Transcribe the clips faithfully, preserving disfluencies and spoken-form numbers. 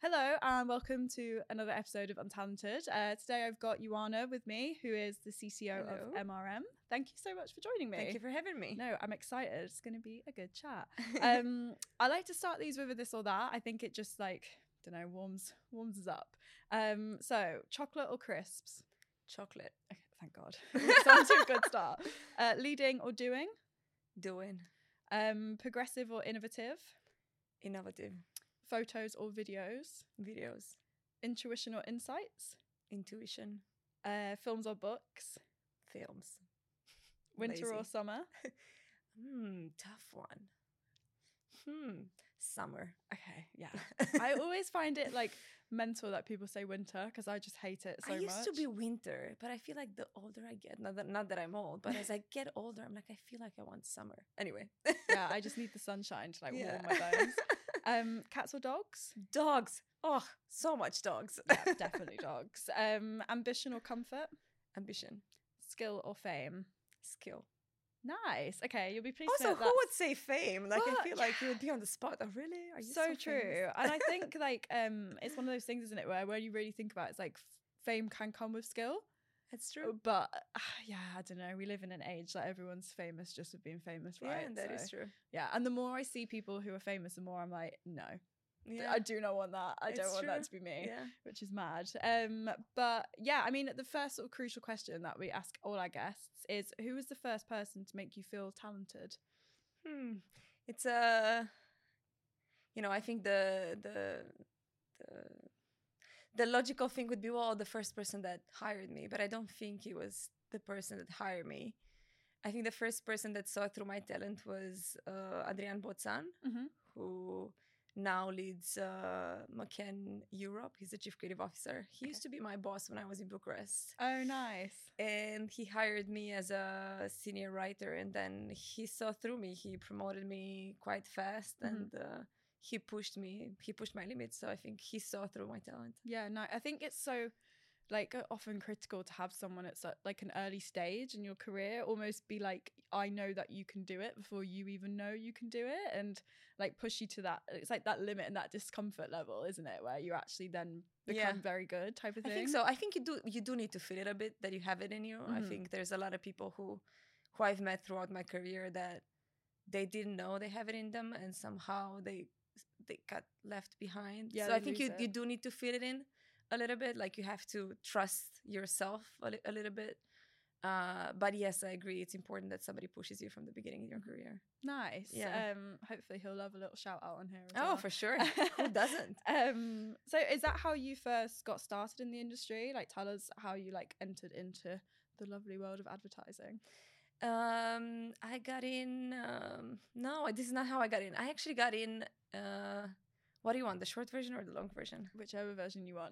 Hello and welcome to another episode of Untalented. Uh, today I've got Ioana with me, who is the C C O Hello. of M R M. Thank you so much for joining me. Thank you for having me. No, I'm excited. It's going to be a good chat. Um, I like to start these with a this or that. I think it just like, don't know, warms warms us up. Um, so chocolate or crisps? Chocolate. Okay, thank God. It's off to a good start. Uh, leading or doing? Doing. Um, progressive or innovative? Innovative. Photos or videos? Videos. Intuition or insights? Intuition. Uh, films or books? Films. Winter or Lazy. summer? Hmm, tough one. Hmm, summer. Okay, yeah. I always find it like mental that people say winter because I just hate it so I used much. to be winter, but I feel like the older I get, not that, not that I'm old, but as I get older, I'm like, I feel like I want summer. Anyway. Yeah, I just need the sunshine to like Yeah. warm my bones. Um, cats or dogs? Dogs. Oh, so much dogs. Yeah, definitely dogs. Um, ambition or comfort? Ambition. Skill or fame? Skill. Nice. Okay, you'll be pleased Also, to who know would say fame? Like, Well, I feel like you would be on the spot. Oh, really? Are you so, so, true. famous? And I think like um, it's one of those things, isn't it, where when you really think about it, it's like f- fame can come with skill. That's true. But uh, yeah, I don't know. We live in an age that everyone's famous just for being famous, right? Yeah, that is So, true. Yeah, and the more I see people who are famous, the more I'm like, no, Yeah. I do not want that. I don't It's want that true. to be me, Yeah. which is mad. Um, but yeah, I mean, the first sort of crucial question that we ask all our guests is, who was the first person to make you feel talented? Hmm. It's a, you know, I think the the the the logical thing would be, well, the first person that hired me, but I don't think it was the person that hired me. I think the first person that saw through my talent was uh, Adrian Bozan, Mm-hmm. who now leads uh, McCann Europe. He's the chief creative officer. He Okay. used to be my boss when I was in Bucharest. Oh, nice. And he hired me as a senior writer, and then he saw through me. He promoted me quite fast, Mhm. and uh, he pushed me he pushed my limits. So I think he saw through my talent. Yeah, no, I think it's so like uh, often critical to have someone at such, like an early stage in your career almost be like, I know that you can do it before you even know you can do it, and like push you to that. It's like that limit and that discomfort level, isn't it, where you actually then become Yeah. very good type of thing. I think so. I think you do you do need to feel it a bit that you have it in you. I Mhm. think there's a lot of people who who I've met throughout my career that they didn't know they have it in them, and somehow they they got left behind. Yeah, so they I think lose you it. you do need to feel it in a little bit. Like you have to trust yourself a, li- a little bit. Uh, but yes, I agree. It's important that somebody pushes you from the beginning in your career. Nice. Yeah. Um, hopefully he'll love a little shout out on here as Oh, well. for sure. Who doesn't? Um, so is that how you first got started in the industry? Like, tell us how you like entered into the lovely world of advertising. Um, I got in. Um, no, this is not how I got in. I actually got in. Uh, what do you want, the short version or the long version? Whichever version you want.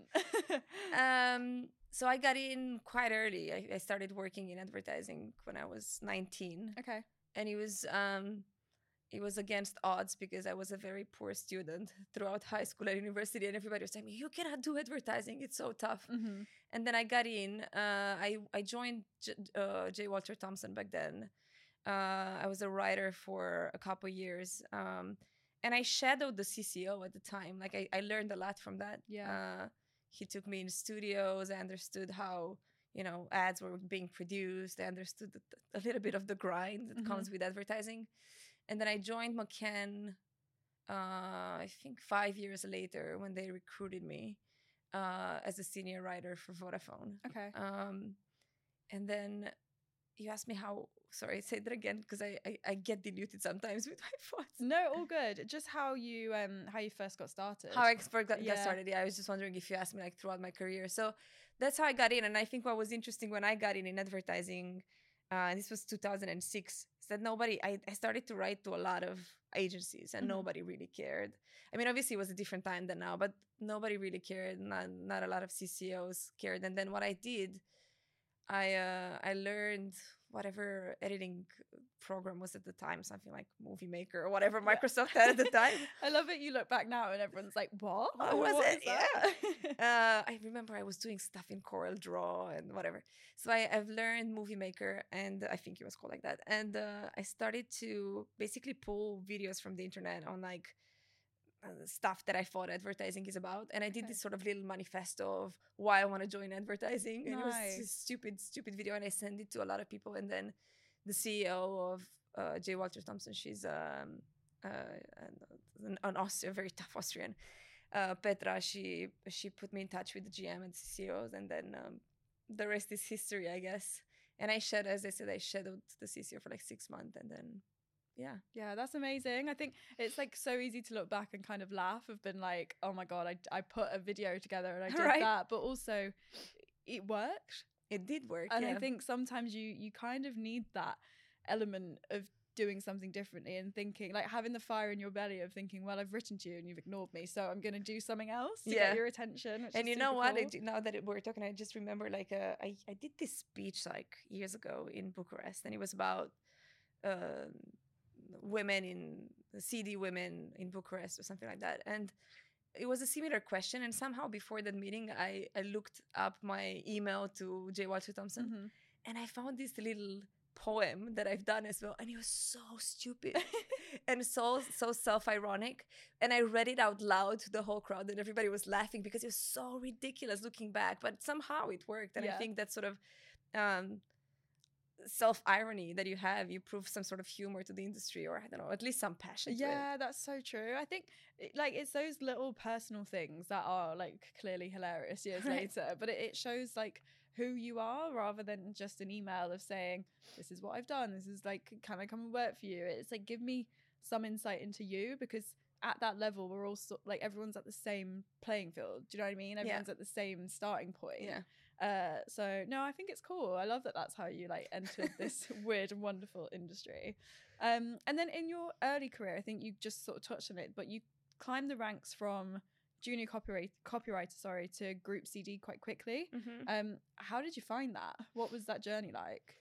Um, so I got in quite early. I, I started working in advertising when I was nineteen, Okay. and it was um, it was against odds because I was a very poor student throughout high school and university, and everybody was telling me, "You cannot do advertising; it's so tough." Mm-hmm. And then I got in. Uh, I I joined J, uh, J. Walter Thompson back then. Uh, I was a writer for a couple years, um, and I shadowed the C C O at the time. Like I, I learned a lot from that. Yeah. Uh, he took me in studios. I understood how you know ads were being produced. I understood the, a little bit of the grind that Mhm. comes with advertising. And then I joined McCann. Uh, I think five years later when they recruited me uh, as a senior writer for Vodafone. Okay. Um, and then you asked me how. Sorry, say that again because I, I I get diluted sometimes with my thoughts. No, all good. Just how you um how you first got started. How I first got, Yeah. got started. Yeah, I was just wondering if you asked me like throughout my career. So that's how I got in. And I think what was interesting when I got in in advertising, uh, and this was two thousand six, is that nobody. I, I started to write to a lot of agencies, and Mhm. nobody really cared. I mean, obviously it was a different time than now, but nobody really cared. Not not a lot of C C Os cared. And then what I did, I uh, I learned whatever editing program was at the time, something like Movie Maker or whatever Yeah. Microsoft had at the time. I love it. You look back now and everyone's like, "What? What was What it? is that?" uh, I remember I was doing stuff in Corel Draw and whatever. So I, I've learned Movie Maker, and I think it was called like that. And uh, I started to basically pull videos from the internet on like uh, stuff that I thought advertising is about, and I did Okay. this sort of little manifesto of why I want to join advertising, and it was Nice. this stupid, stupid video, and I sent it to a lot of people, and then the C E O of uh, J. Walter Thompson, she's um, uh, an, an Austrian, very tough Austrian, uh, Petra. She she put me in touch with the G M and C E Os, and then um, the rest is history, I guess. And I shadowed, as I said, I shadowed the C C O for like six months, and then. Yeah. Yeah, that's amazing. I think it's like so easy to look back and kind of laugh. I've been like, oh my God, I, I put a video together and I did Right. that. But also it worked. It did work. And yeah. I think sometimes you you kind of need that element of doing something differently and thinking, like having the fire in your belly of thinking, well, I've written to you and you've ignored me, so I'm going to do something else to Yeah. get your attention. Which And is you know super what? I cool. do, now that it, we're talking, I just remember like uh, I, I did this speech like years ago in Bucharest, and it was about uh, women in C D women in Bucharest or something like that. And it was a similar question. And somehow before that meeting, I, I looked up my email to J. Walter Thompson, Mhm. and I found this little poem that I've done as well, and it was so stupid and so so self-ironic, and I read it out loud to the whole crowd, and everybody was laughing because it was so ridiculous looking back, but somehow it worked. And Yeah. I think that sort of um self-irony that you have, you prove some sort of humor to the industry, or I don't know, at least some passion to it. Yeah, that's so true. I think it, like it's those little personal things that are like clearly hilarious years Right. later, but it, it shows like who you are rather than just an email of saying, this is what I've done. This is like, can I come and work for you? It's like, give me some insight into you, because at that level, we're all so, like everyone's at the same playing field. Do you know what I mean? Everyone's at the same starting point. Yeah. Uh, so no, I think it's cool. I love that that's how you like entered this weird and wonderful industry. Um, and then in your early career, I think you just sort of touched on it, but you climbed the ranks from junior copyright copywriter, sorry, to group C D quite quickly. Mhm. Um, how did you find that? What was that journey like?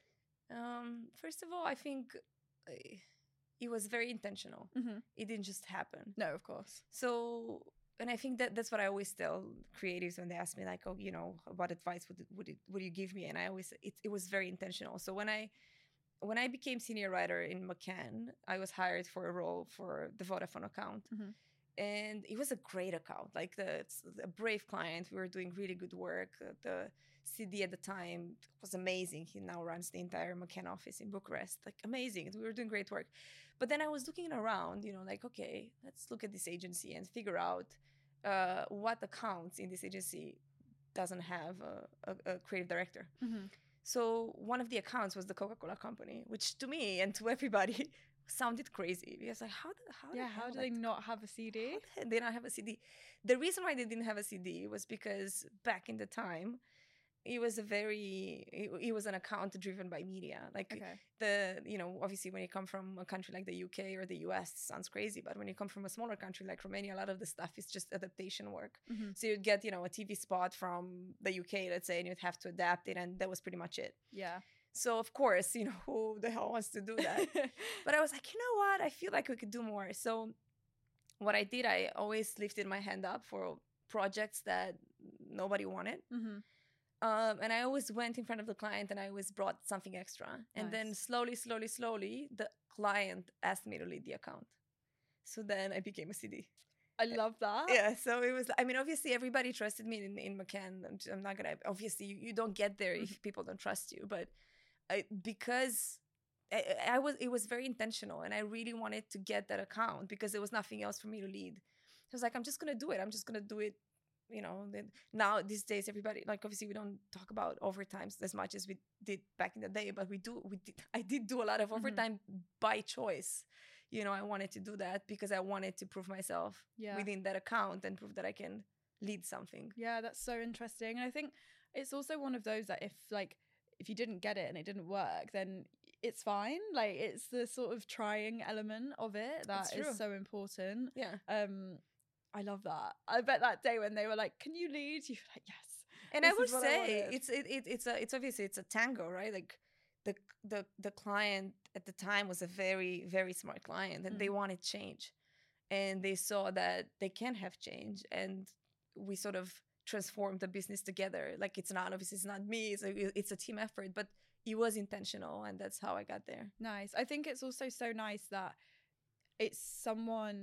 Um, first of all, I think uh, it was very intentional. Mm-hmm. It didn't just happen. No, of course. So, and I think that that's what I always tell creatives when they ask me, like, oh, you know, what advice would would it, would you give me? And I always, it, it was very intentional. So when I when I became senior writer in McCann, I was hired for a role for the Vodafone account. Mhm. And it was a great account, like the it's a brave client. We were doing really good work. Uh, The C D at the time was amazing. He now runs the entire McCann office in Bucharest. Like amazing. We were doing great work. But then I was looking around, you know, like, okay, let's look at this agency and figure out uh, what accounts in this agency doesn't have a, a, a creative director. Mm-hmm. So one of the accounts was the Coca-Cola company, which to me and to everybody sounded crazy. Because like, how, the, how Yeah, the how hell, do like, they not have a C D? how the hell they not have a C D? The reason why they didn't have a C D was because back in the time, it was a very, it, it was an account driven by media. Like Okay. the, you know, obviously when you come from a country like the U K or the U S, it sounds crazy. But when you come from a smaller country like Romania, a lot of the stuff is just adaptation work. Mm-hmm. So you'd get, you know, a T V spot from the U K, let's say, and you'd have to adapt it. And that was pretty much it. Yeah. So of course, you know, who the hell wants to do that? But I was like, you know what? I feel like we could do more. So what I did, I always lifted my hand up for projects that nobody wanted. Mm-hmm. Um, and I always went in front of the client and I always brought something extra. And then Nice. slowly, slowly, slowly, the client asked me to lead the account. So then I became a C D. I love that. Yeah, so it was, I mean, obviously everybody trusted me in, in McCann. I'm, I'm not going to, obviously you, you don't get there if people don't trust you. But I, because I, I was, it was very intentional and I really wanted to get that account because there was nothing else for me to lead. I was like, I'm just going to do it. I'm just going to do it. You know, now these days, everybody, like, obviously we don't talk about overtimes as much as we did back in the day, but we do, we did, I did do a lot of overtime mm-hmm. by choice. You know, I wanted to do that because I wanted to prove myself Yeah. within that account and prove that I can lead something. Yeah, that's so interesting. And I think it's also one of those that if like, if you didn't get it and it didn't work, then it's fine. Like it's the sort of trying element of it that is so important. Yeah. Um, I love that. I bet that day when they were like, "Can you lead?" You were like, "Yes." And I would say I it's it, it it's a it's obviously it's a tango, right? Like the the the client at the time was a very very smart client, and mm. they wanted change, and they saw that they can have change, and we sort of transformed the business together. Like it's not obviously it's not me, it's a, it's a team effort, but it was intentional, and that's how I got there. Nice. I think it's also so nice that it's someone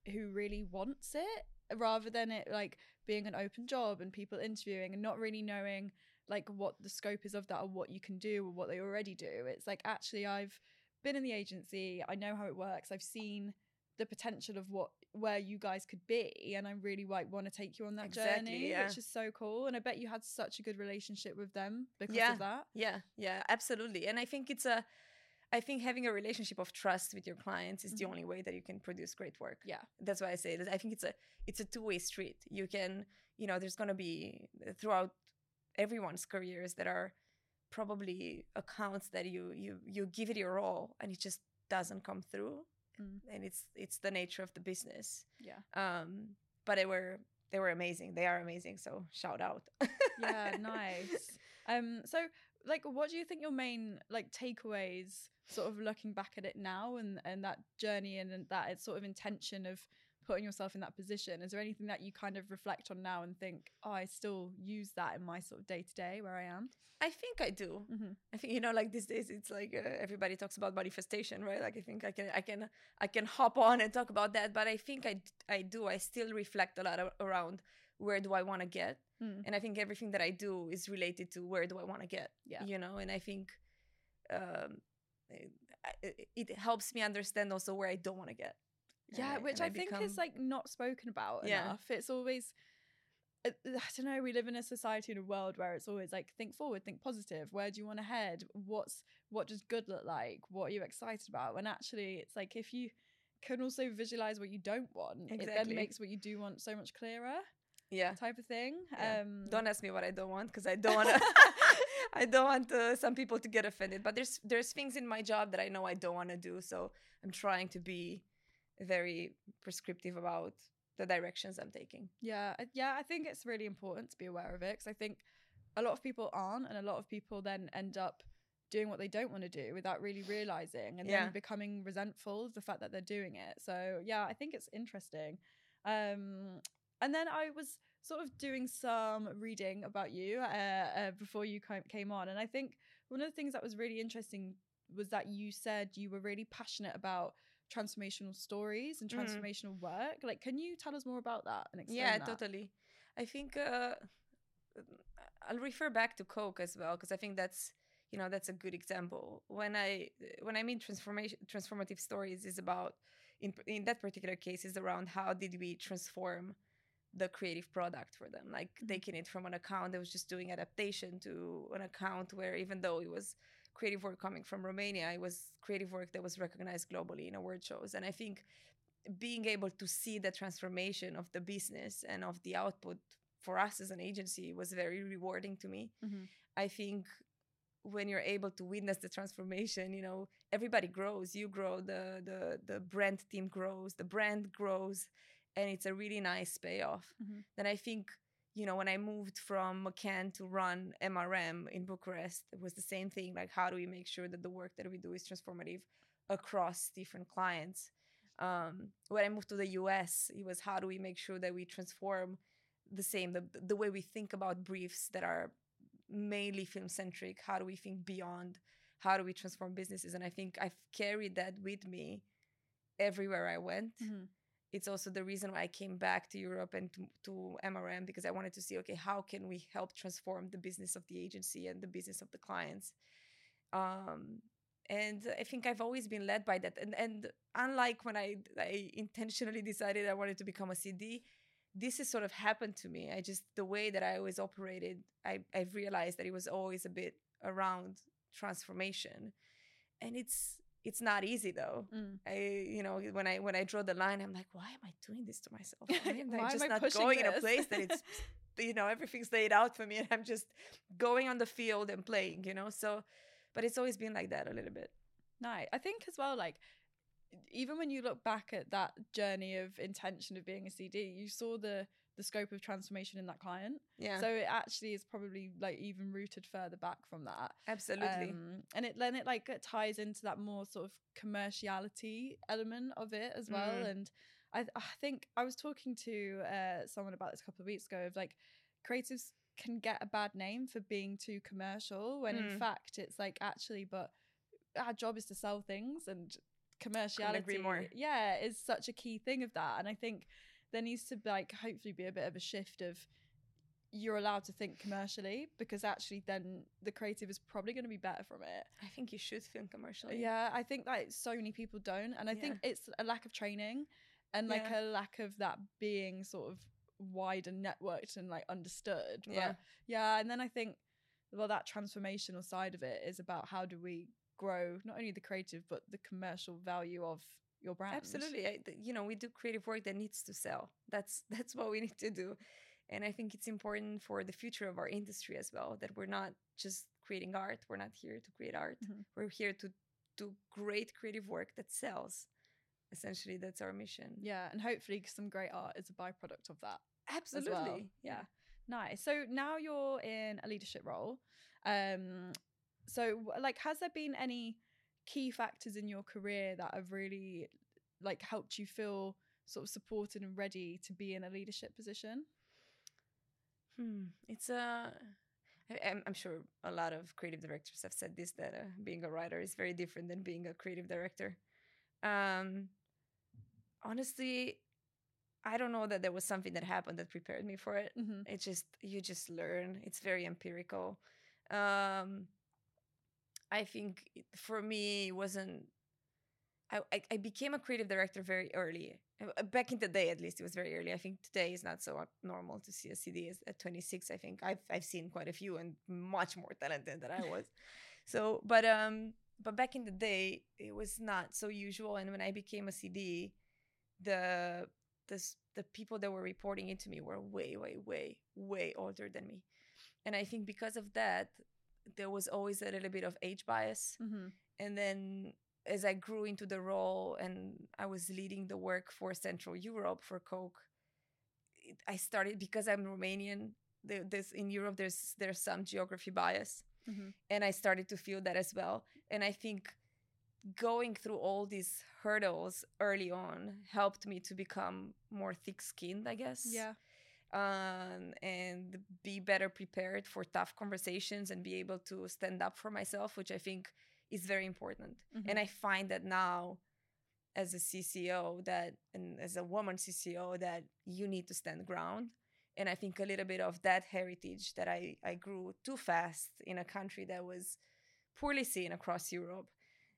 who really wants it, rather than it like being an open job and people interviewing and not really knowing like what the scope is of that or what you can do or what they already do. It's like, actually, I've been in the agency, I know how it works, I've seen the potential of what where you guys could be, and I really like want to take you on that Exactly, journey, yeah. which is so cool. And I bet you had such a good relationship with them because Yeah, of that. yeah, yeah, absolutely. And I think it's a, I think having a relationship of trust with your clients is the Mhm. only way that you can produce great work. Yeah. That's why I say that I think it's a it's a two-way street. You can, you know, there's going to be throughout everyone's careers that are probably accounts that you you you give it your all and it just doesn't come through. Mm. And it's it's the nature of the business. Yeah. Um but they were they were amazing. They are amazing, so shout out. Yeah, nice. Um so like, what do you think your main like takeaways, sort of looking back at it now, and and that journey and, and that sort of intention of putting yourself in that position? Is there anything that you kind of reflect on now and think, oh, I still use that in my sort of day to day where I am? I think I do. Mm-hmm. I think, you know, like these days, it's like uh, everybody talks about manifestation, right? Like I think I can, I can, I can hop on and talk about that. But I think I, I do. I still reflect a lot of, around where do I want to get, Mm. and I think everything that I do is related to where do I want to get. Yeah. You know, and I think um, it, it helps me understand also where I don't want to get. Yeah, And I- which and I, I think become- is like not spoken about Yeah. enough. It's always, I I don't know, we live in a society and a world where it's always like, think forward, think positive. Where do you want to head? What's what does good look like? What are you excited about? And actually, it's like, if you can also visualize what you don't want, it Exactly. then makes what you do want so much clearer, Yeah. type of thing. Yeah. Um, Don't ask me what I don't want, because I don't want to. I don't want uh, some people to get offended. But there's there's things in my job that I know I don't want to do, so I'm trying to be very prescriptive about the directions I'm taking. Yeah, I- yeah, I think it's really important to be aware of it, because I think a lot of people aren't, and a lot of people then end up doing what they don't want to do without really realizing, and Yeah. then becoming resentful of the fact that they're doing it. So yeah, I think it's interesting. Um, and then I was sort of doing some reading about you uh, uh, before you ki- came on, and I think one of the things that was really interesting was that you said you were really passionate about transformational stories and Mm. transformational work. Like, can you tell us more about that and explain Yeah, that? totally. I think uh, I'll refer back to Coke as well, because I think that's, you know, that's a good example. When I when I mean transformation transformative stories is about, in in that particular case, is around how did we transform the creative product for them, like Mhm. taking it from an account that was just doing adaptation to an account where, even though it was creative work coming from Romania, it was creative work that was recognized globally in award shows. And I think being able to see the transformation of the business and of the output for us as an agency was very rewarding to me. Mm-hmm. I think when you're able to witness the transformation, you know, everybody grows. You grow, the the the brand team grows, the brand grows, and it's a really nice payoff. Mm-hmm. Then I think, you know, when I moved from McCann to run M R M in Bucharest, it was the same thing. Like, how do we make sure that the work that we do is transformative across different clients? Um, when I moved to the U S, it was how do we make sure that we transform the same, the, the way we think about briefs that are mainly film centric. How do we think beyond? How do we transform businesses? And I think I've carried that with me everywhere I went. Mm-hmm. It's also the reason why I came back to Europe and to, to M R M, because I wanted to see, okay, how can we help transform the business of the agency and the business of the clients? Um, and I think I've always been led by that. And and unlike when I, I intentionally decided I wanted to become a C D, this has sort of happened to me. I just, the way that I always operated, I, I've realized that it was always a bit around transformation. And it's it's not easy though. Mm. I, you know, when I when I draw the line, I'm like, why am I doing this to myself? Why am Why I am just I not pushing going in a this? place that it's, you know, everything's laid out for me, and I'm just going on the field and playing, you know? So, but it's always been like that a little bit. Nice. I think as well, like, even when you look back at that journey of intention of being a C D, you saw the the scope of transformation in that client. Yeah. So it actually is probably like even rooted further back from that. Absolutely. Um, and it then it like it ties into that more sort of commerciality element of it as well. Mm. And I I think I was talking to uh, someone about this a couple of weeks ago of like, creatives can get a bad name for being too commercial, when in Mm. fact it's like, actually, but our job is to sell things, and commerciality, more. yeah, is such a key thing of that. And I think there needs to like hopefully be a bit of a shift of you're allowed to think commercially, because actually then the creative is probably going to be better from it. I think you should film commercially. Yeah, I think that so many people don't, and I Yeah. think it's a lack of training and like Yeah. a lack of that being sort of wide and networked and like understood. Yeah. But yeah, and then I think, well, that transformational side of it is about how do we grow not only the creative but the commercial value of your brand. Absolutely. I, th- you know, we do creative work that needs to sell. That's that's what we need to do. And I think it's important for the future of our industry as well, that we're not just creating art. We're not here to create art. Mhm. We're here to do great creative work that sells. Essentially, that's our mission. Yeah, and hopefully some great art is a byproduct of that. Absolutely. As well. Yeah. Nice. So now you're in a leadership role. Um, so like, has there been any key factors in your career that have really like helped you feel sort of supported and ready to be in a leadership position? Hmm. It's a. I- I'm, I'm sure a lot of creative directors have said this, that uh, being a writer is very different than being a creative director. Um, honestly, I don't know that there was something that happened that prepared me for it. Mm-hmm. It just, you just learn. It's very empirical. Um, I think it- for me, it wasn't. I, I I became a creative director very early. Uh, Back in the day, at least, it was very early. I think today is not so uh, normal to see a C D as- at twenty-six. I think I've I've seen quite a few and much more talented than I was. So, but um, but back in the day, it was not so usual. And when I became a C D, the the s- the people that were reporting into me were way, way, way, way older than me. And I think because of that, there was always a little bit of age bias. Mm-hmm. And then as I grew into the role and I was leading the work for Central Europe for Coke, it, I started, because I'm Romanian. There, there's in Europe, there's there's some geography bias, Mm-hmm. and I started to feel that as well. And I think going through all these hurdles early on helped me to become more thick-skinned, I guess. Yeah. Um, and be better prepared for tough conversations and be able to stand up for myself, which I think is very important. Mm-hmm. And I find that now as a C C O that, and as a woman C C O, that you need to stand ground. And I think a little bit of that heritage that I, I grew too fast in a country that was poorly seen across Europe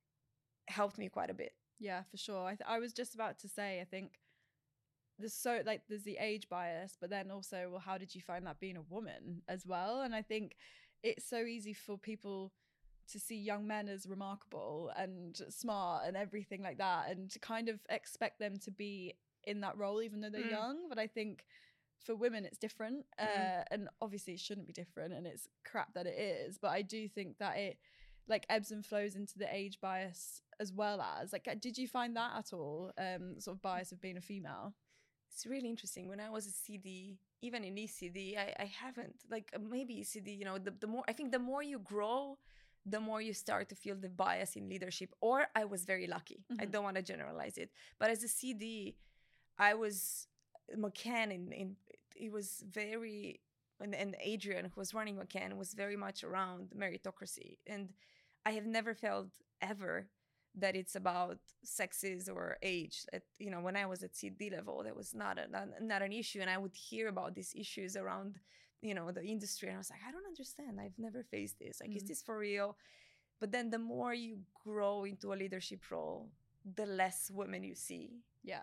helped me quite a bit. Yeah, for sure. I, th- I was just about to say, I think there's so like there's the age bias, but then also, well, how did you find that being a woman as well? And I think it's so easy for people to see young men as remarkable and smart and everything like that, and to kind of expect them to be in that role even though they're Mm. young. But I think for women it's different, Mm. uh, and obviously it shouldn't be different, and it's crap that it is. But I do think that it like ebbs and flows into the age bias as well as like, did you find that at all? Um, sort of bias of being a female. It's really interesting. When I was a C D, even in E C D, I, I haven't. Like uh, maybe E C D, you know, the, the more, I think the more you grow, the more you start to feel the bias in leadership. Or I was very lucky. I Mhm. don't want to generalize it. But as a C D, I was, McCann, in, in, it was very, and, and Adrian, who was running McCann, was very much around meritocracy. And I have never felt ever that it's about sexes or age. At, you know, when I was at C D level, that was not, a, not not an issue, and I would hear about these issues around, you know, the industry, and I was like, I don't understand. I've never faced this. Like, Mm. is this for real? But then the more you grow into a leadership role, the less women you see, Yeah.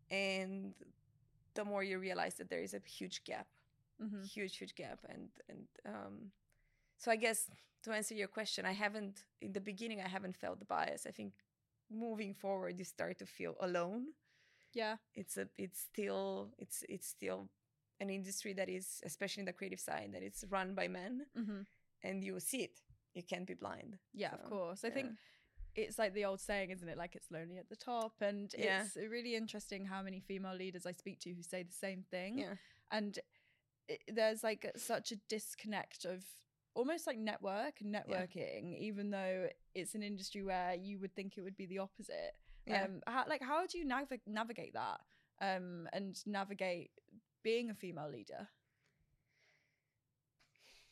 and the more you realize that there is a huge gap, Mm-hmm. huge, huge gap, and and um, so I guess to answer your question, I haven't, in the beginning, I haven't felt the bias. I think moving forward, you start to feel alone. Yeah. It's a, it's still, it's, it's still an industry that is, especially in the creative side, that it's run by men, Mm-hmm. and you see it. You can't be blind. Yeah, So, of course. I yeah. think it's like the old saying, isn't it? Like, it's lonely at the top. And Yeah. it's really interesting how many female leaders I speak to who say the same thing. Yeah. And it, there's like such a disconnect of almost like network and networking, even though it's an industry where you would think it would be the opposite. Yeah. Um, how, like, how do you nav- navigate that um, and navigate being a female leader?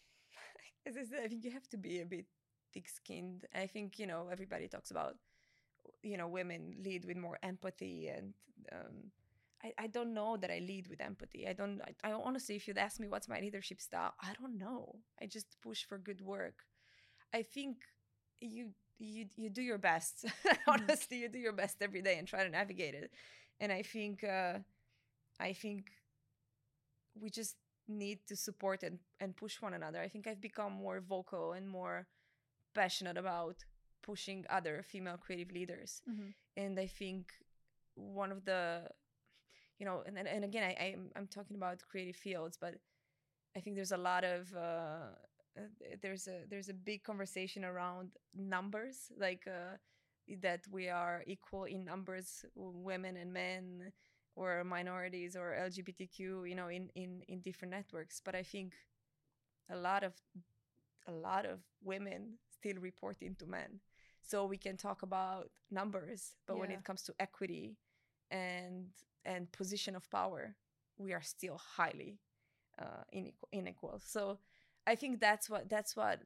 As I said, I think you have to be a bit thick-skinned. I think, you know, everybody talks about you know, women lead with more empathy. And um, I, I don't know that I lead with empathy. I don't, I, I honestly, if you'd ask me what's my leadership style, I don't know. I just push for good work. I think you, you, you do your best. Honestly, you do your best every day and try to navigate it. And I think, uh, I think we just need to support and, and push one another. I think I've become more vocal and more passionate about pushing other female creative leaders. Mm-hmm. And I think one of the, you know, and, and again, I, I'm, I'm talking about creative fields, but I think there's a lot of, uh, there's a, there's a big conversation around numbers, like uh, that we are equal in numbers, women and men, or minorities or L G B T Q, you know, in, in, in different networks. But I think a lot of, a lot of women still reporting to men. So we can talk about numbers, but yeah. when it comes to equity and and position of power, we are still highly uh, unequal, unequal. So I think that's what that's what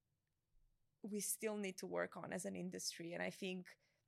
we still need to work on as an industry. And I think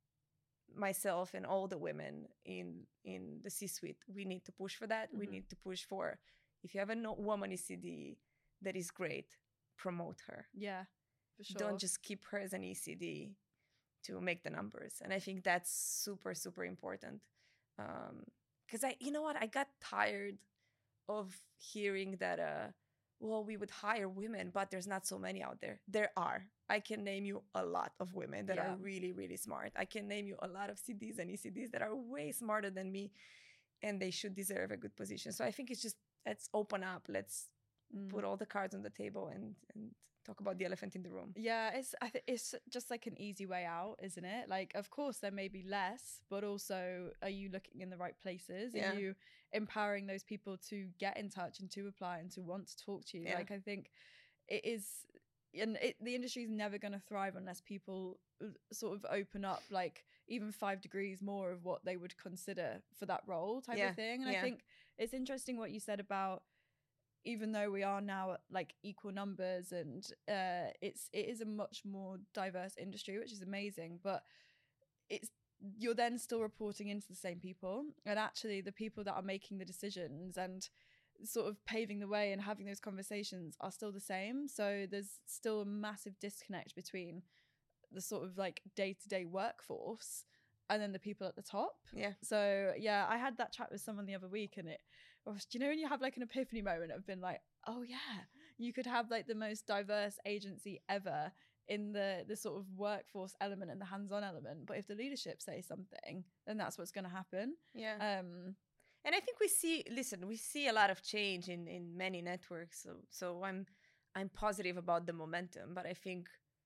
myself and all the women in in the C-suite, we need to push for that. Mm-hmm. We need to push for, if you have a no- woman in C D that is great, promote her. Yeah. For sure. Don't just keep her as an E C D to make the numbers. And I think that's super, super important. Um, because I, you know what, I got tired of hearing that, uh, well, we would hire women, but there's not so many out there. There are. I can name you a lot of women that yeah. are really, really smart. I can name you a lot of C Ds and E C Ds that are way smarter than me, and they should deserve a good position. So I think it's just, let's open up. Let's mm. put all the cards on the table and, and talk about the elephant in the room. Yeah, it's I th- it's just like an easy way out, isn't it? Like, of course, there may be less, but also, are you looking in the right places? Yeah. Are you empowering those people to get in touch and to apply and to want to talk to you? Yeah. Like, I think it is, and it, the industry is never going to thrive unless people sort of open up, like, even five degrees more of what they would consider for that role type yeah. of thing. And yeah. I think it's interesting what you said about, even though we are now at like equal numbers and uh, it's it is a much more diverse industry, which is amazing, but it's you're then still reporting into the same people, and actually the people that are making the decisions and sort of paving the way and having those conversations are still the same. So there's still a massive disconnect between the sort of like day-to-day workforce and then the people at the top. Yeah. So yeah, I had that chat with someone the other week, and it do you know when you have like an epiphany moment of being like, oh yeah, you could have like the most diverse agency ever in the the sort of workforce element and the hands-on element, but if the leadership say something, then that's what's going to happen. Yeah. Um, and I think we see, listen, we see a lot of change in in many networks. So so I'm I'm positive about the momentum, but I think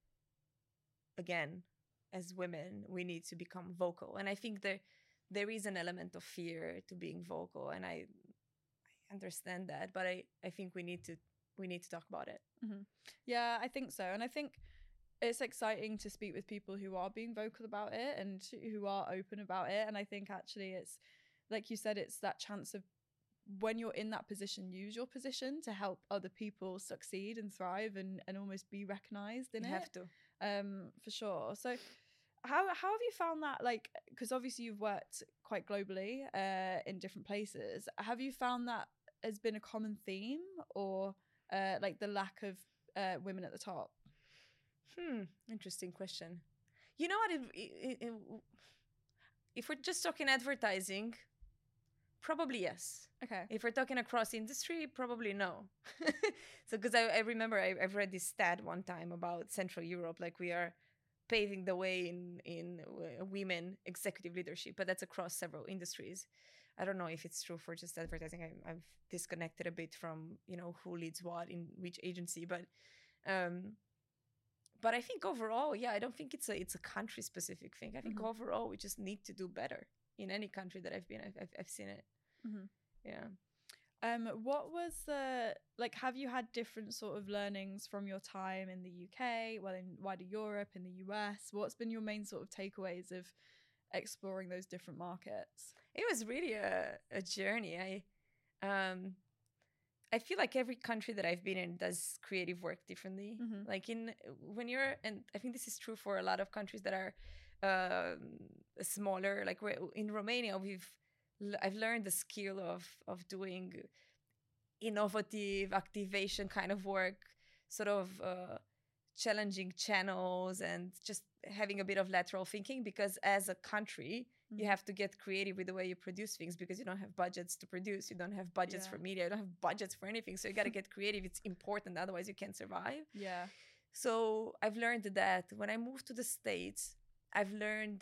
again, as women, we need to become vocal, and I think there there is an element of fear to being vocal, and I. understand that, but I, I think we need to we need to talk about it. Mm-hmm. Yeah, I think so. And I think it's exciting to speak with people who are being vocal about it and who are open about it. And I think actually it's, like you said, it's that chance of, when you're in that position, use your position to help other people succeed and thrive and, and almost be recognized in you it. You have to. Um, for sure. So how how have you found that, like, because obviously you've worked quite globally uh, in different places. Have you found that has been a common theme, or uh, like the lack of uh, women at the top? Hmm, interesting question. You know what? It, it, it, if we're just talking advertising, probably yes. Okay. If we're talking across industry, probably no. So, because I, I remember I, I've read this stat one time about Central Europe, like we are paving the way in in uh, women executive leadership, but that's across several industries. I don't know if it's true for just advertising. I, I've disconnected a bit from, you know, who leads what in which agency, but um, but I think overall, yeah, I don't think it's a it's a country specific thing. I think mm-hmm. overall we just need to do better in any country that I've been. I've I've, I've seen it. Mm-hmm. Yeah. Um, what was the, like, have you had different sort of learnings from your time in the U K, well, in wider Europe, in the U S? What's been your main sort of takeaways of exploring those different markets? It was really a, a journey. I um I feel like every country that I've been in does creative work differently. Mm-hmm. Like in when you're, and I think this is true for a lot of countries that are um, smaller. Like we're, in Romania, we've l- I've learned the skill of of doing innovative activation kind of work, sort of uh, challenging channels and just having a bit of lateral thinking, because as a country Mm. you have to get creative with the way you produce things, because you don't have budgets to produce, you don't have budgets Yeah. for media, you don't have budgets for anything, so you got to get creative. It's important, otherwise you can't survive. Yeah. So I've learned that. When I moved to the States, I've learned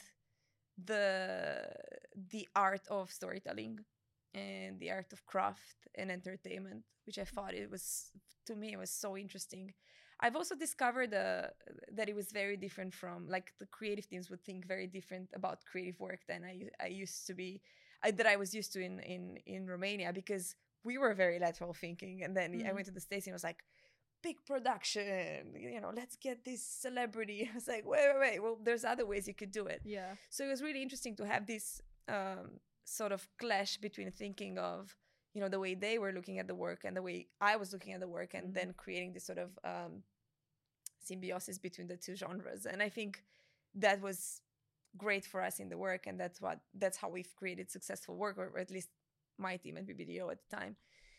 the the art of storytelling and the art of craft and entertainment, which I thought it was, to me, it was so interesting. I've also discovered uh, that it was very different from, like, the creative teams would think very different about creative work than I I used to be, I, that I was used to in in in Romania, because we were very lateral thinking, and then I Mm. went to the States and it was like, big production, you know, let's get this celebrity. I was like, wait, wait, wait. Well, there's other ways you could do it. Yeah. So it was really interesting to have this um, sort of clash between thinking of, you know, the way they were looking at the work and the way I was looking at the work, and Mhm. then creating this sort of um, symbiosis between the two genres. And I think that was great for us in the work, and that's what that's how we've created successful work, or at least my team at B B D O at the time.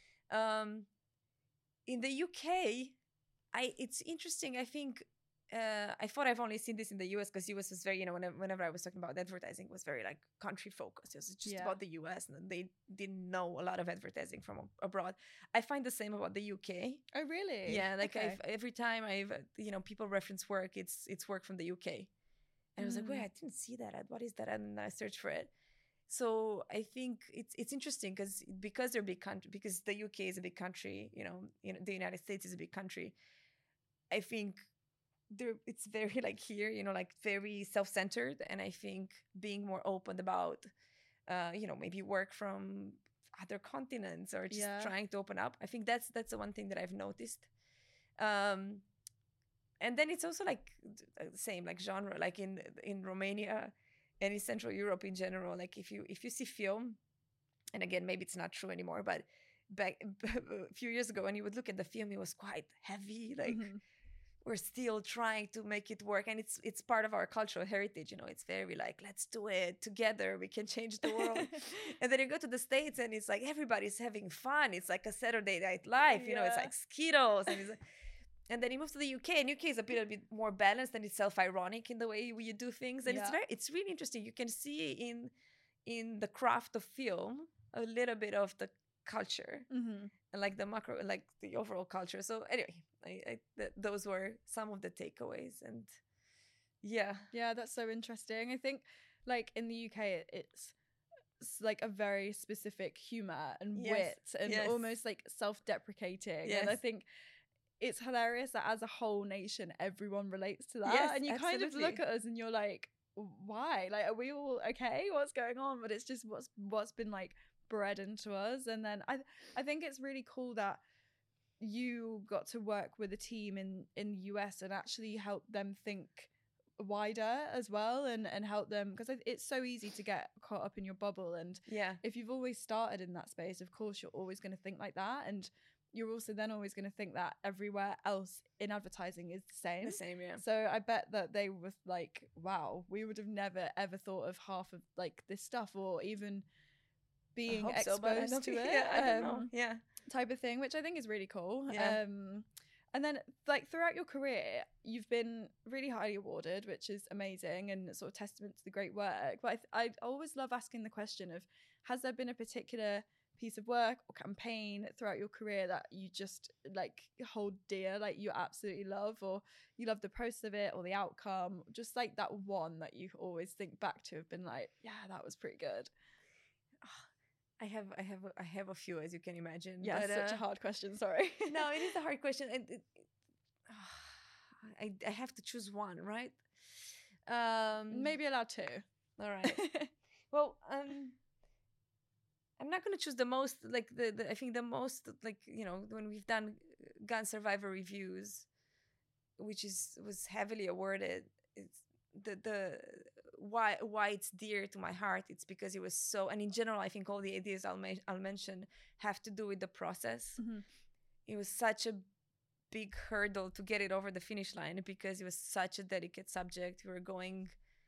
Um, in the U K, I it's interesting. I think uh, I thought I've only seen this in the U S, because U S was very, you know, whenever, whenever I was talking about advertising, it was very like country focused. It was just Yeah. about the U S, and they didn't know a lot of advertising from a- abroad. I find the same about the U K. Oh, really? Yeah, like Okay. I've, every time I've uh, you know, people reference work, it's it's work from the U K, and I was like, wait, Mm. I didn't see that ad. What is that? And I searched for it. So I think it's it's interesting, because because they're big country, because the U K is a big country, you know, you know, the United States is a big country. I think there it's very like here, you know, like very self-centered, and I think being more open about, uh, you know, maybe work from other continents, or just Yeah. trying to open up. I think that's that's the one thing that I've noticed. Um, and then it's also like d- uh, same like genre, like in in Romania and in Central Europe in general. Like if you if you see film, and again, maybe it's not true anymore, but back a few years ago, when you would look at the film, it was quite heavy. Like Mhm. we're still trying to make it work, and it's it's part of our cultural heritage. You know, it's very like, let's do it together, we can change the world. And then you go to the States, and it's like everybody's having fun. It's like a Saturday Night Live, you know, it's Yeah. like Skittles, and it's like, and then you move to the U K, and U K is a bit a bit more balanced, and it's self-ironic in the way you do things, and it's Yeah. very it's really interesting. You can see in in the craft of film a little bit of the culture, Mhm. and like the macro, like the overall culture. So anyway, I, I th- those were some of the takeaways, and yeah, Yeah, that's so interesting. I think, like, in the U K, it- it's s- like a very specific humor and Yes, wit, and yes. almost like self-deprecating. And I Yes. think it's hilarious that as a whole nation, everyone relates to that. Yes, and you kind of look absolutely. at us and you're like, why? Like, are we all okay? What's going on? But it's just what's what's been like bred into us. And then I I think it's really cool that you got to work with a team in in the U S and actually help them think wider as well, and and help them, because it's so easy to get caught up in your bubble. And Yeah, if you've always started in that space, of course you're always going to think like that, and you're also then always going to think that everywhere else in advertising is the same. the same. Yeah, So I bet that they were like, wow, we would have never ever thought of half of like this stuff, or even being I hope so, but I exposed don't to think- it, Yeah, I don't know. um, Yeah, type of thing, which I think is really cool. Yeah. Um, and then like throughout your career, you've been really highly awarded, which is amazing and sort of testament to the great work. But I, th- I always love asking the question of, has there been a particular piece of work or campaign throughout your career that you just like hold dear, like you absolutely love, or you love the process of it or the outcome, just like that one that you always think back to, have been like, yeah, that was pretty good. I have, I have, a- I have a few, as you can imagine. Yeah, but, such uh, a hard question. Sorry. no, it is a hard question, and it, I, I have to choose one, right? Um, Maybe allowed two. All right. Well, um, I'm not going to choose the most, like the, the I think the most, like, you know, when we've done Gun Survivor reviews, which is was heavily awarded, it's the the why why it's dear to my heart. It's because it was so, and in general, I think all the ideas I'll ma- I'll mention have to do with the process. Mhm. It was such a big hurdle to get it over the finish line, because it was such a delicate subject. We were going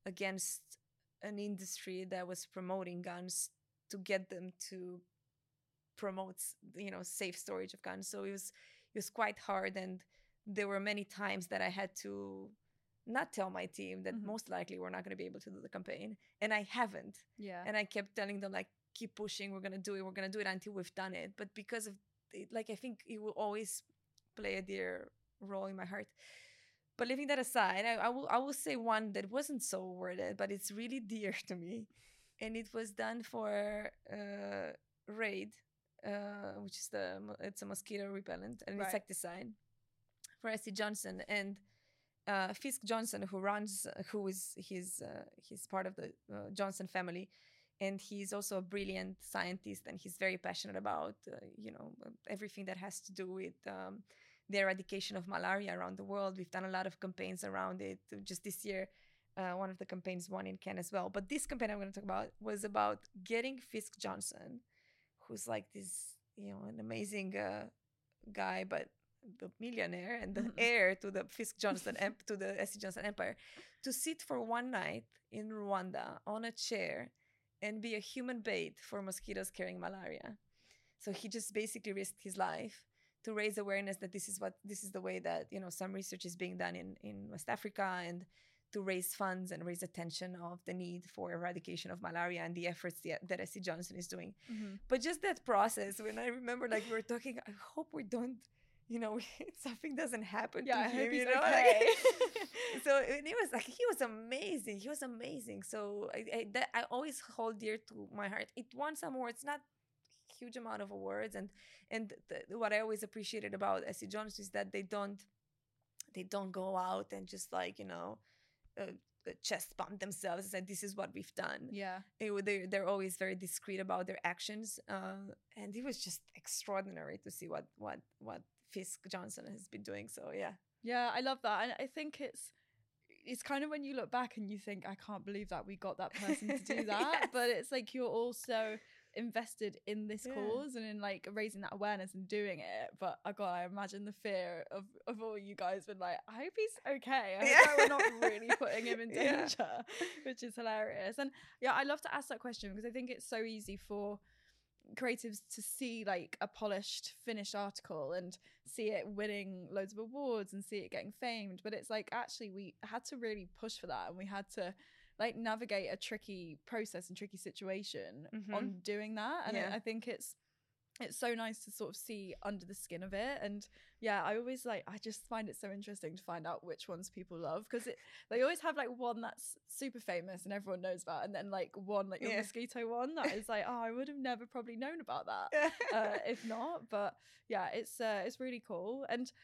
against an industry that was promoting guns to get them to promote, you know, safe storage of guns. So it was it was quite hard, and there were many times that I had to not tell my team that Mhm. most likely we're not going to be able to do the campaign, and I haven't. Yeah. And I kept telling them, like, keep pushing, we're going to do it, we're going to do it until we've done it. But because of it, like, I think it will always play a dear role in my heart. But leaving that aside, I, I will I will say one that wasn't so worded, but it's really dear to me, and it was done for uh, Raid, uh, which is the mo- it's a mosquito repellent, an Right. insecticide for S C Johnson, and uh, Fisk Johnson, who runs, who is he's uh, he's part of the uh, Johnson family, and he's also a brilliant scientist, and he's very passionate about uh, you know everything that has to do with um, the eradication of malaria around the world. We've done a lot of campaigns around it. Just this year, uh, one of the campaigns won in Cannes as well. But this campaign I'm going to talk about was about getting Fisk Johnson, who's like this, you know, an amazing uh, guy, but the millionaire and the Mhm. heir to the Fisk Johnson emp- to the S C Johnson empire, to sit for one night in Rwanda on a chair and be a human bait for mosquitoes carrying malaria. So he just basically risked his life to raise awareness that this is what this is the way that, you know, some research is being done in in West Africa, and to raise funds and raise attention of the need for eradication of malaria and the efforts that, that S C Johnson is doing. Mhm. But just that process, when I remember, like, we were talking, I hope we don't, you know, something doesn't happen Yeah, to I him, hope he's you know? okay. Like, so and it was like, he was amazing. He was amazing. So I, I, that I always hold dear to my heart. It won some awards, not huge amount of awards, and and the, what I always appreciated about S C Johnson is that they don't they don't go out and just, like, you know, uh, uh, chest bump themselves and say, this is what we've done. Yeah. It, would- they, they're always very discreet about their actions, uh, and it was just extraordinary to see what what what Fisk Johnson has been doing. So yeah. Yeah, I love that. And I think it's it's kind of when you look back and you think, I can't believe that we got that person to do that. Yes. But it's like you're also invested in this Yeah. cause and in like raising that awareness and doing it. But I got I imagine the fear of, of all you guys been like, I hope he's okay. I hope Yeah. that we're not really putting him in Yeah. danger, which is hilarious. And yeah, I love to ask that question because I think it's so easy for creatives to see like a polished finished article and see it winning loads of awards and see it getting famed, but it's like actually we had to really push for that, and we had to like navigate a tricky process and tricky situation Mhm. on doing that. And Yeah. it, I think it's it's so nice to sort of see under the skin of it. And yeah, I always like I just find it so interesting to find out which ones people love, because it they always have like one that's super famous and everyone knows about, and then like one like your Yeah. mosquito one that is like, oh, I would have never probably known about that uh, if not. But yeah, it's uh, it's really cool. And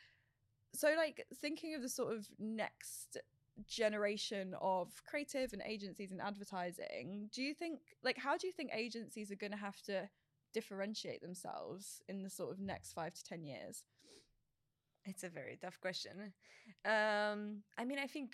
so like thinking of the sort of next generation of creative and agencies and advertising, do you think like how do you think agencies are going to have to differentiate themselves in the sort of next five to ten years? It's a very tough question. Um, I mean, I think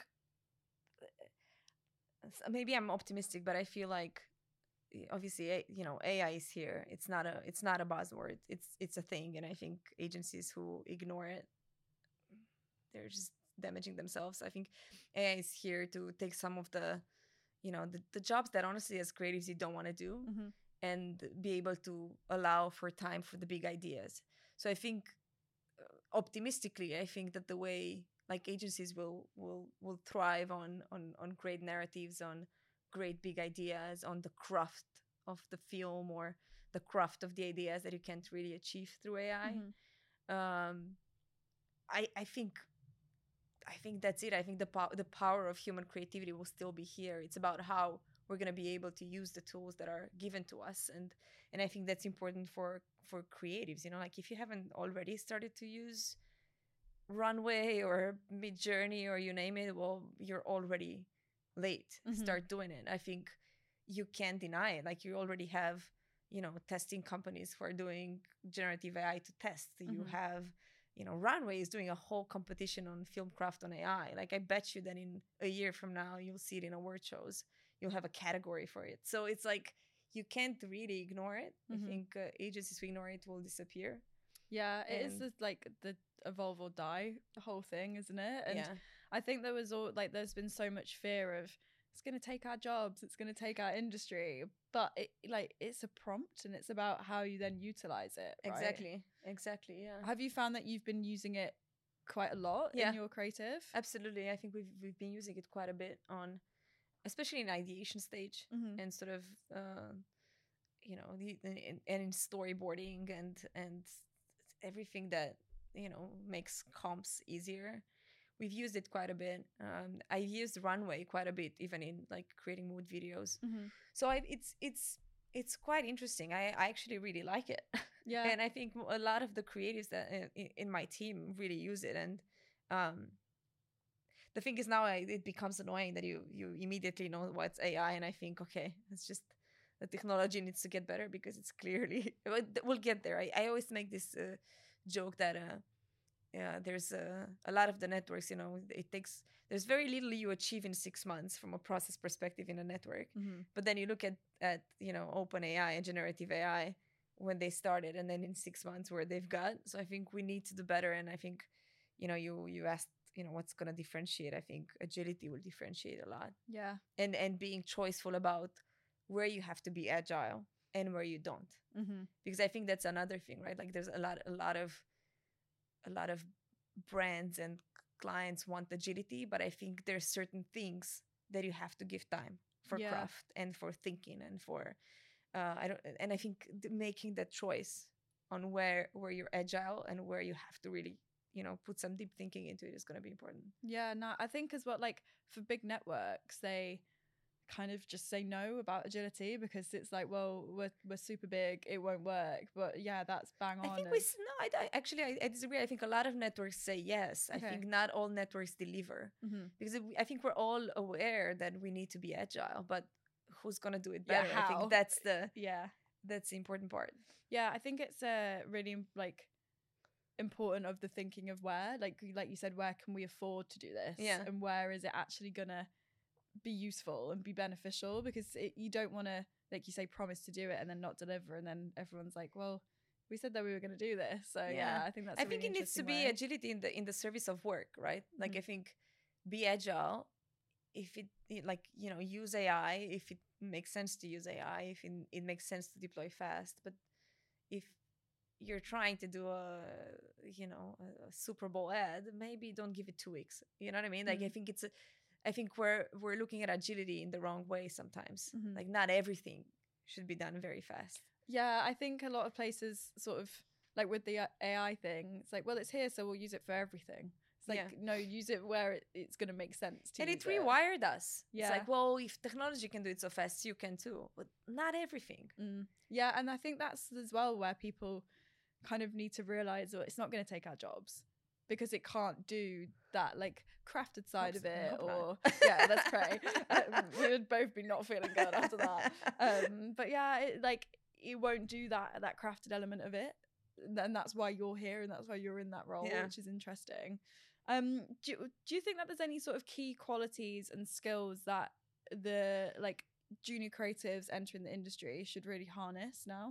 uh, maybe I'm optimistic, but I feel like eh, obviously, eh, you know, A I is here. It's not a it's not a buzzword. It's it's a thing, and I think agencies who ignore it, they're just damaging themselves. I think A I is here to take some of the, you know, the, the jobs that honestly as creatives you don't want to do, Mm-hmm. and be able to allow for time for the big ideas. So I think uh, optimistically, I think that the way like agencies will will will thrive on on on great narratives, on great big ideas, on the craft of the film, or the craft of the ideas that you can't really achieve through A I. Mm-hmm. Um, I I think I think that's it. I think the pow- the power of human creativity will still be here. It's about how we're going to be able to use the tools that are given to us, and and I think that's important for for creatives. You know, like if you haven't already started to use Runway or Midjourney or you name it, well, you're already late. Mhm. Start doing it. I think you can't deny it. Like you already have, you know, testing companies who are doing generative A I to test. You Mhm. have, you know, Runway is doing a whole competition on film craft on A I. Like I bet you that in a year from now, you'll see it in award shows. You'll have a category for it. So it's like you can't really ignore it. Mhm. I think uh, agencies who ignore it will disappear. Yeah, it is And- just like the evolve or die whole thing, isn't it? And yeah. I think there was all like there's been so much fear of it's going to take our jobs, it's going to take our industry, but it like it's a prompt and it's about how you then utilize it, right? Exactly. Exactly. Yeah. Have you found that you've been using it quite a lot Yeah. in your creative? Absolutely. I think we've we've been using it quite a bit on, especially in ideation stage, Mhm. and sort of uh, you know, the, and, and in storyboarding and and everything that, you know, makes comps easier. We've used it quite a bit. Um, I've used Runway quite a bit, even in like creating mood videos. Mhm. So I, it's it's it's quite interesting. I, I actually really like it. Yeah. And I think a lot of the creatives that in, in my team really use it. And um, the thing is now I, it becomes annoying that you you immediately know what's A I, and I think, okay, it's just the technology needs to get better because it's clearly we'll get there. I, I always make this uh, joke that uh, yeah, there's a, a lot of the networks, you know, it takes, there's very little you achieve in six months from a process perspective in a network. Mm-hmm. But then you look at, at, you know, OpenAI and generative A I when they started, and then in six months where they've got. So I think we need to do better. And I think, you know, you, you asked, you know, what's going to differentiate. I think agility will differentiate a lot. Yeah. And, and being choiceful about where you have to be agile and where you don't. Mm-hmm. Because I think that's another thing, right? Like there's a lot, a lot of, a lot of brands and clients want agility, but I think there's certain things that you have to give time for Yeah. craft and for thinking and for uh, I don't and I think making that choice on where where you're agile and where you have to really, you know, put some deep thinking into it is going to be important. Yeah, no, I think as well, like for big networks, they kind of just say no about agility because it's like, well, we're we're super big, it won't work. But yeah, that's bang on. I think and... we s- no, I, I actually I, I disagree. I think a lot of networks say yes. Okay. I think not all networks deliver mm-hmm. because it, I think we're all aware that we need to be agile, but who's gonna do it Yeah, better? how? I think that's the yeah that's the important part. Yeah, I think it's a uh, really like important of the thinking of where, like like you said, where can we afford to do this? Yeah. And where is it actually gonna be useful and be beneficial? Because it, you don't want to, like you say, promise to do it and then not deliver, and then everyone's like, well, we said that we were going to do this. So yeah, yeah I think that's. I a think really it needs to be way. agility in the in the service of work, right? Like Mm-hmm. I think be agile. If it, it like you know use A I if it makes sense to use A I, if it, it makes sense to deploy fast, but if you're trying to do a you know a, a Super Bowl ad, maybe don't give it two weeks. You know what I mean? Like mm-hmm. I think it's a, I think we're we're looking at agility in the wrong way sometimes. Mm-hmm. Like not everything should be done very fast. Yeah, I think a lot of places sort of like with the A I thing, it's like, well, it's here, so we'll use it for everything. It's like, yeah. no, use it where it, it's going to make sense to and use it rewired it. us. Yeah. It's like, well, if technology can do it so fast, you can too. But not everything. Mm. Yeah, and I think that's as well where people kind of need to realize that it's not going to take our jobs because it can't do that like crafted side Hope of so. it. Or yeah, let's pray. Um, we would both be not feeling good after that. Um, but yeah, it, like it won't do that that crafted element of it. And that's why you're here, and that's why you're in that role, yeah. which is interesting. Um, do, do you think that there's any sort of key qualities and skills that the like junior creatives entering the industry should really harness now?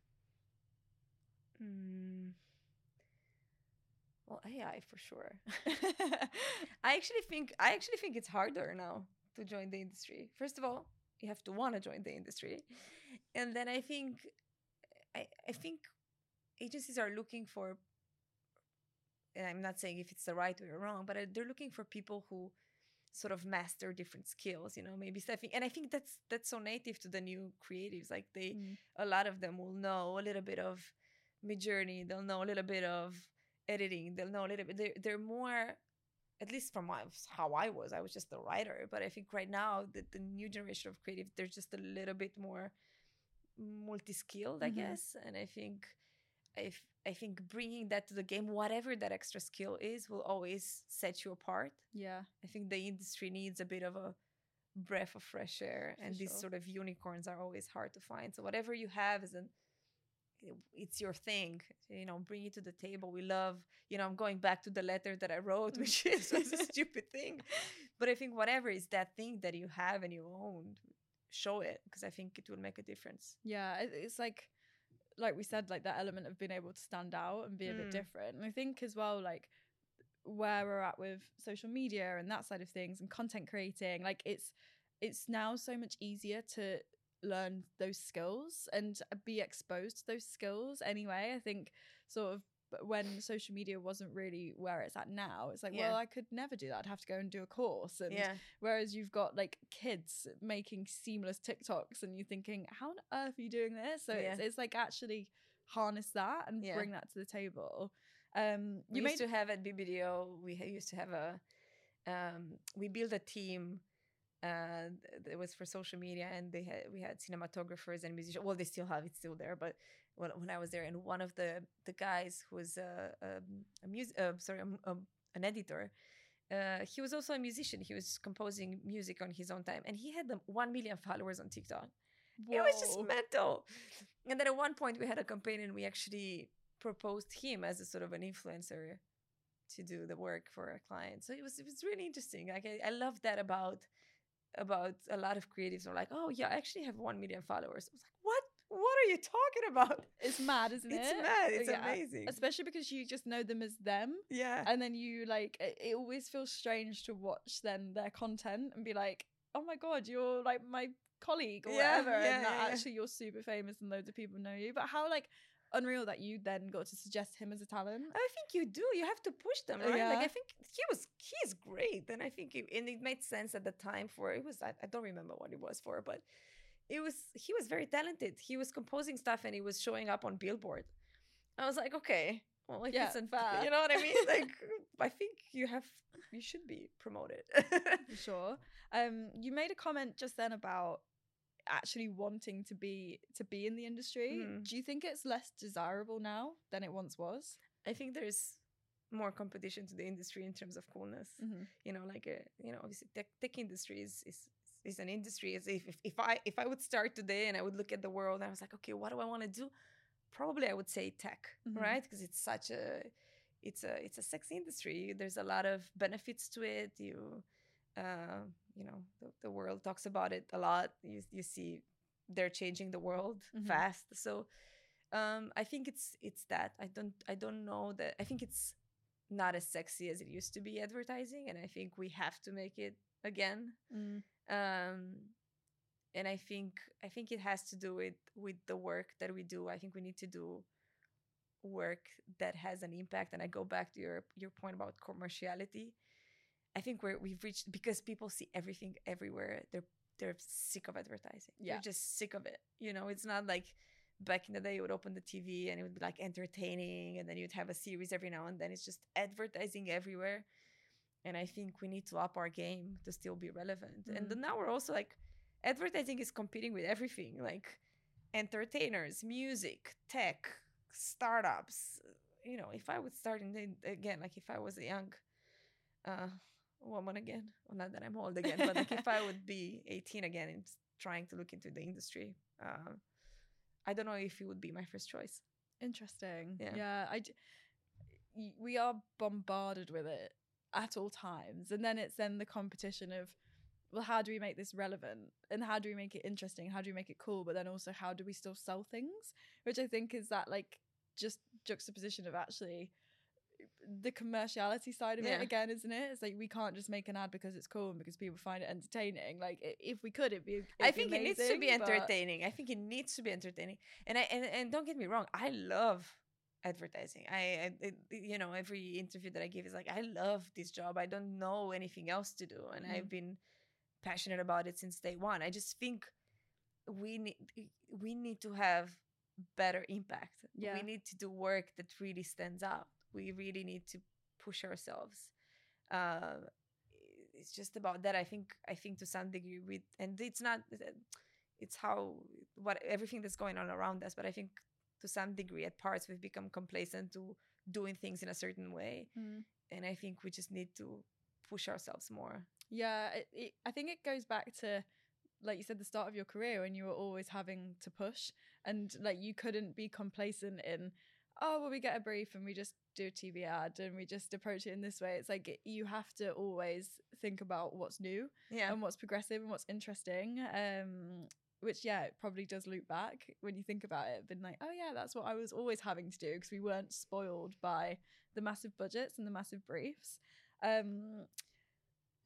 Mm. Well, A I for sure. I actually think I actually think it's harder now to join the industry. First of all, you have to want to join the industry, and then I think I I think agencies are looking for. And I'm not saying if it's the right way or wrong, but they're looking for people who sort of master different skills, you know, maybe stuffing. And I think that's that's so native to the new creatives. Like they, mm. a lot of them will know a little bit of Midjourney. They'll know a little bit of editing. They'll know a little bit. They're, they're more, at least from my, how I was, I was just a writer. But I think right now, the, the new generation of creatives, they're just a little bit more multi-skilled, I mm-hmm. guess. And I think if I think bringing that to the game, whatever that extra skill is, will always set you apart. Yeah. I think the industry needs a bit of a breath of fresh air, For and sure. These sort of unicorns are always hard to find. So whatever you have is an, it's your thing, you know, bring it to the table. We love, you know, I'm going back to the letter that I wrote, which is was a stupid thing. But I think whatever is that thing that you have and you own, show it, because I think it will make a difference. Yeah, it's like, like we said, like that element of being able to stand out and be a mm. bit different. And I think as well, like where we're at with social media and that side of things and content creating, like it's it's now so much easier to learn those skills and be exposed to those skills anyway. I think sort of when social media wasn't really where it's at now, it's like, Yeah. well, I could never do that. I'd have to go and do a course. And Yeah. whereas you've got like kids making seamless TikToks and you're thinking, how on earth are you doing this? So Yeah. it's, it's like actually harness that and Yeah. bring that to the table. Um, We you used made to have at B B D O, we ha- used to have a, um, we built a team uh th- it was for social media, and they had we had cinematographers and musicians. Well, they still have, it's still there, but when, when I was there, and one of the the guys who was a a, a music uh, sorry a, a, an editor, uh he was also a musician. He was composing music on his own time, and he had the one million followers on TikTok. It was just Whoa. mental. And then at one point we had a campaign, and we actually proposed him as a sort of an influencer to do the work for a client. So it was it was really interesting. Like I, I love that about about a lot of creatives are like, oh yeah, I actually have one million followers. I was like, what? What are you talking about? It's mad, isn't It's it? mad. It's Yeah, amazing. especially because you just know them as them. Yeah. And then you like it, it always feels strange to watch then their content and be like, oh my god, you're like my colleague or Yeah, whatever, yeah, and that yeah, yeah. actually you're super famous and loads of people know you. But how like unreal that you then got to suggest him as a talent. I think you do. You have to push them, right? Yeah. Like I think he was he's great, and I think it, and it made sense at the time for it was I, I don't remember what it was for, but it was he was very talented. He was composing stuff and he was showing up on Billboard. I was like, okay, well, like Yeah, it's un- fair. you know what I mean? Like I think you have you should be promoted. For sure. Um, you made a comment just then about actually wanting to be to be in the industry. Mm. Do you think it's less desirable now than it once was? I think there's more competition to the industry in terms of coolness. Mm-hmm. You know, like a, you know, obviously tech, tech industry is, is is an industry. As if, if if I if I would start today and I would look at the world and I was like, okay, what do I want to do? Probably I would say tech, Mhm. right? Because it's such a it's a it's a sexy industry. There's a lot of benefits to it. You uh, you know, the, the world talks about it a lot. You you see they're changing the world Mhm. fast. So um I think it's it's that. I don't I don't know that I think it's not as sexy as it used to be, advertising, and I think we have to make it again. Mm. Um and I think I think it has to do with with the work that we do. I think we need to do work that has an impact, and I go back to your your point about commerciality. I think we're we've reached, because people see everything everywhere, they're they're sick of advertising. Yeah. They're just sick of it. You know, it's not like back in the day you would open the T V and it would be like entertaining, and then you'd have a series every now and then. It's just advertising everywhere. And I think we need to up our game to still be relevant. Mhm. And then now we're also like, advertising is competing with everything, like entertainers, music, tech, startups. You know, if I would start in the, again, like if I was a young uh, woman again, well, not that I'm old again, but like if I would be eighteen again and trying to look into the industry, uh, I don't know if it would be my first choice. Interesting. Yeah. Yeah. I d- y- we are bombarded with it at all times, and then it's then the competition of, well, how do we make this relevant, and how do we make it interesting, how do we make it cool, but then also how do we still sell things, which I think is that like just juxtaposition of actually the commerciality side of Yeah. it again, isn't it? It's like we can't just make an ad because it's cool and because people find it entertaining. Like i- if we could, it'd be. It'd I be think it needs to be amazing, but- entertaining. I think it needs to be entertaining. And I and, and don't get me wrong, I love advertising. I, I it, you know, every interview that I give is like, I love this job. I don't know anything else to do, and Mhm. I've been passionate about it since day one. I just think we need we need to have better impact. Yeah. We need to do work that really stands out. We really need to push ourselves. Uh, it's just about that. I think. I think to some degree, we and it's not. It's how what everything that's going on around us. But I think to some degree, at parts, we've become complacent to doing things in a certain way, Mm. and I think we just need to push ourselves more. Yeah, it, it, I think it goes back to, like you said, the start of your career when you were always having to push, and like you couldn't be complacent in, oh, well, we get a brief and we just do a T V ad and we just approach it in this way. It's like you have to always think about what's new Yeah. and what's progressive and what's interesting. Um, which, yeah, it probably does loop back when you think about it. Been like, oh, yeah, that's what I was always having to do because we weren't spoiled by the massive budgets and the massive briefs. Um,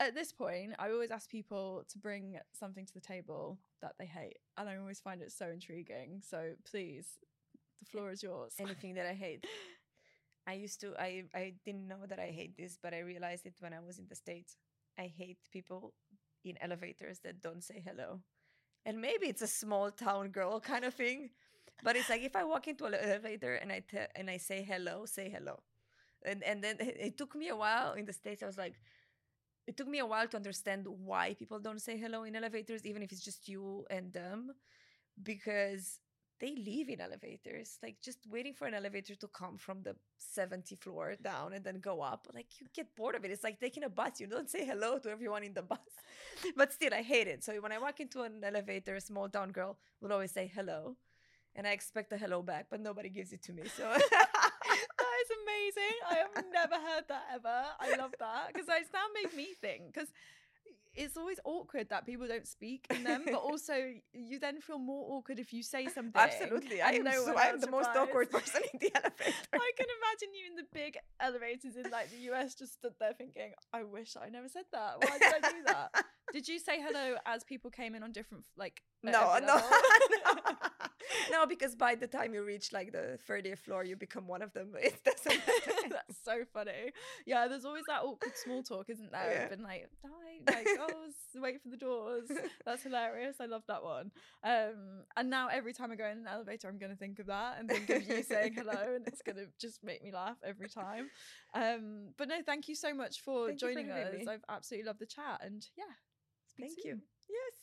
at this point, I always ask people to bring something to the table that they hate, and I always find it so intriguing. So please, the floor is yours. Anything that I hate. I used to, I, I didn't know that I hate this, but I realized it when I was in the States. I hate people in elevators that don't say hello. And maybe it's a small town girl kind of thing, but it's like if I walk into an elevator and I te- and I say hello, say hello. And and then it, it took me a while in the States. I was like, it took me a while to understand why people don't say hello in elevators, even if it's just you and them, because they live in elevators, like just waiting for an elevator to come from the seventieth floor down and then go up. Like you get bored of it. It's like taking a bus. You don't say hello to everyone in the bus. But still, I hate it. So when I walk into an elevator, a small town girl will always say hello. And I expect a hello back, but nobody gives it to me. So that is amazing. I have never heard that ever. I love that because it's now made me think, because it's always awkward that people don't speak in them, but also you then feel more awkward if you say something. Absolutely. I am, no so, I am the most awkward person in the elevator. I can imagine you in the big elevators in like the U S just stood there thinking, I wish I never said that. Why did I do that? Did you say hello as people came in on different, like, no, no. no. No, because by the time you reach like the thirtieth floor, you become one of them. It doesn't matter. That's so funny. Yeah, there's always that awkward small talk, isn't there? Yeah. I've been like, hi, like, oh, wait for the doors. That's hilarious. I love that one. Um, and now every time I go in an elevator, I'm going to think of that and think of you saying hello, and it's going to just make me laugh every time. Um, but no, thank you so much for thank joining you for us. me. I've absolutely loved the chat, and yeah, Thank soon. you. Yes.